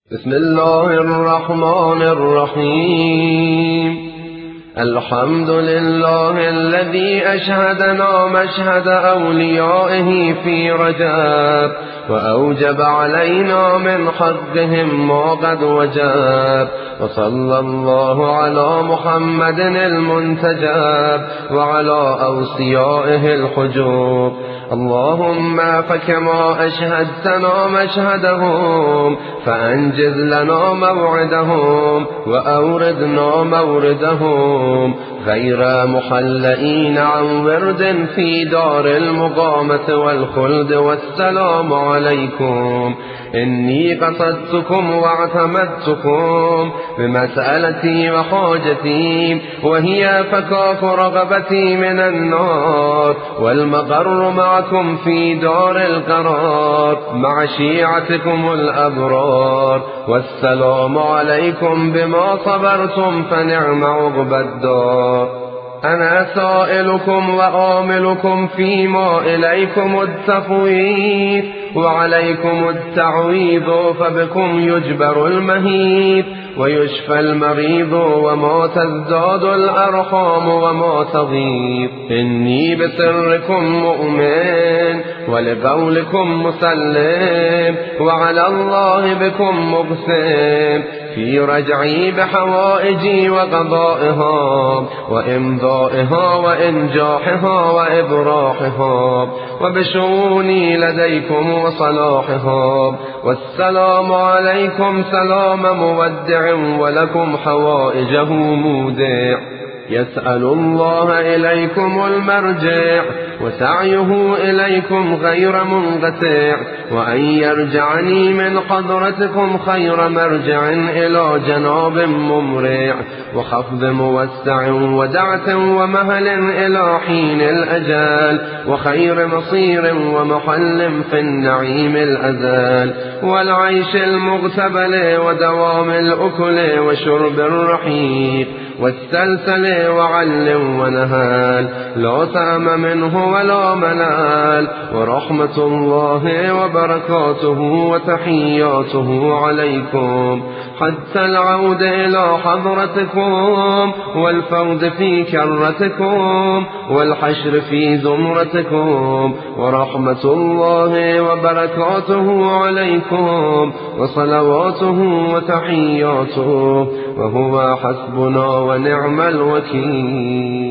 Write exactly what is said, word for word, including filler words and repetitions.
بسم الله الرحمن الرحيم. الحمد لله الذي أشهدنا مشهد أوليائه في رجب، وأوجب علينا من حقهم ما قد وجب، وصلى الله على محمد المنتجب وعلى أوصيائه الحجوب. اللهم فكما أشهدتنا مشهدهم فأنجز لنا موعدهم وأوردنا موردهم غير محلئين عن ورد في دار المقامة والخلد. والسلام عليكم. إني قصدتكم واعتمدتكم بمسألتي وحاجتي، وهي فكاك رغبتي من النار والمقر معكم في دار القرار مع شيعتكم الأبرار. والسلام عليكم بما صبرتم فنعم عقبى الدار. أنا سائلكم وآملكم فيما إليكم التفويض وعليكم التعويض، فبكم يجبر المهيب ويشفى المريض، وما تزداد الأرحام وما تغيب. إني بسركم مؤمن ولقولكم مسلم، وعلى الله بكم مقسم في رجعي بحوائجي وقضائها وإمضائها وإنجاحها وإبراحها، وبشؤوني لديكم وصلاحها. والسلام عليكم سلام مودع، ولكم حوائجه مودع. يسأل الله إليكم المرجع، وسعيه إليكم غير منقطع، وأن يرجعني من حضرتكم خير مرجع إلى جناب ممرع، وخفض موسع ودعة ومهل إلى حين الأجال، وخير مصير ومحل في النعيم الأزال، والعيش المغتبل ودوام الأكل وشرب الرحيق والسلسل وعل ونهال، لا سام منه ولا ملال. ورحمة الله وبركاته وتحياته عليكم حتى العود إلى حضرتكم، والفوز في كرتكم، والحشر في زمرتكم. ورحمة الله وبركاته عليكم وصلواته وتحياته، وهو حسبنا ونعم الوكيل.